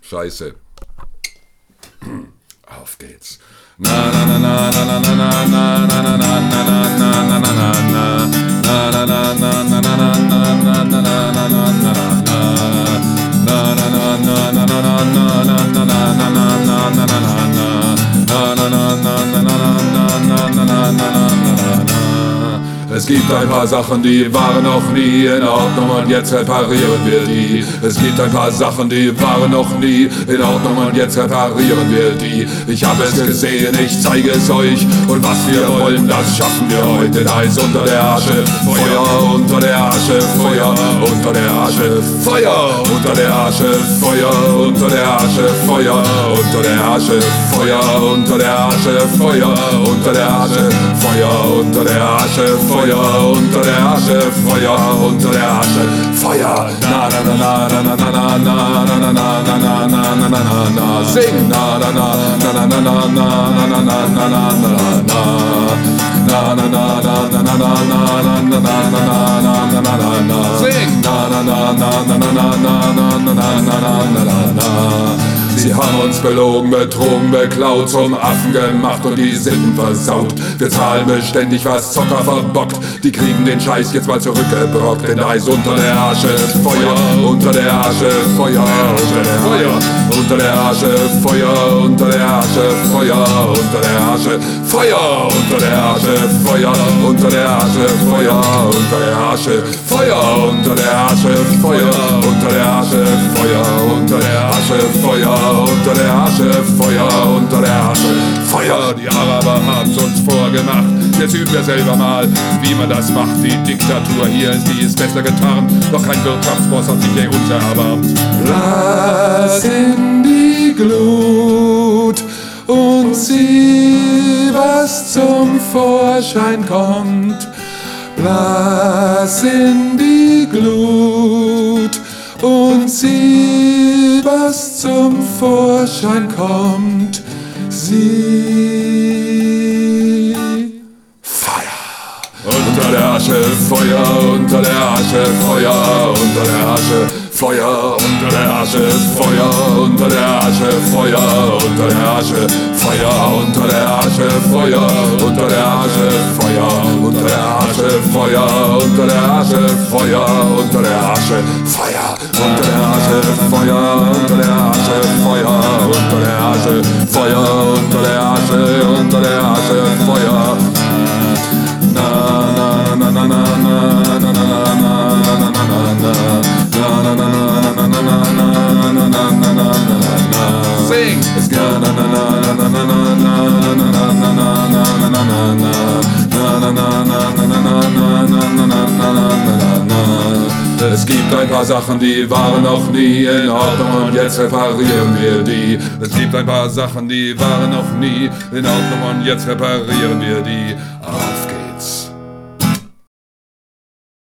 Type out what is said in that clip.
Scheiße. Auf geht's. Na na na na na na na na na na na na na na na na Es gibt ein paar Sachen, die waren noch nie in Ordnung und jetzt reparieren wir die. Es gibt ein paar Sachen, die waren noch nie in Ordnung und jetzt reparieren wir die. Ich habe es gesehen, ich zeige es euch und was wir wollen, das schaffen wir heute. Eis unter der Asche, Feuer unter der Asche, Feuer unter der Asche, Feuer unter der Asche, Feuer unter der Asche, Feuer unter der Asche, Feuer unter der Asche, Feuer unter der Asche, Feuer unter der Asche, Feuer unter der Asche, Feuer unter der Asche, Feuer. Na na na na na na na na na na na na na na na. Sing. Na na na na na na na na na na na na na na. Na na na na na na na na na na na na na. Sing. Na na na na na na na na na na na na. Sie haben uns belogen, betrogen, beklaut, zum Affen gemacht und die Sitten versaut. Wir zahlen beständig, was Zocker verbockt. Die kriegen den Scheiß jetzt mal zurückgebrockt. Denn Eis unter der Asche, Feuer unter der Asche, Feuer unter der Feuer unter der Asche, Feuer unter der Asche, Feuer unter der Asche, Feuer unter der Asche, Feuer unter der Asche, Feuer unter der Asche, Feuer unter der Asche, Feuer unter der Asche, Feuer unter der Asche, Feuer unter der Asche, Feuer unter der Asche, Feuer. Die Araber haben's uns vorgemacht, jetzt üben wir selber mal, wie man das macht. Die Diktatur hier ist besser getarnt, doch kein Wirtschaftsboss hat sich uns erbarmt. Lass in die Glut und sieh, was zum Vorschein kommt. Lass in die Glut und sieh, was zum Vorschein kommt. Sieh. Feuer. Unter der Asche, Feuer unter der Asche, Feuer unter der Asche, Feuer unter der Asche, Feuer unter der Asche, Feuer unter der Asche, Feuer unter der Asche, Feuer unter der Asche, Feuer unter der Asche, Feuer unter der Asche, Feuer unter der Asche, Feuer unter der Asche, Feuer unter der Asche, Feuer unter der Asche, Feuer unter der Asche, unter der Asche, Feuer. Na na na na na na na na na na na. Sing. Es gibt ein paar Sachen, die waren noch nie in Ordnung und jetzt reparieren wir die. Es gibt ein paar Sachen, die waren noch nie in Ordnung und jetzt reparieren wir die. Auf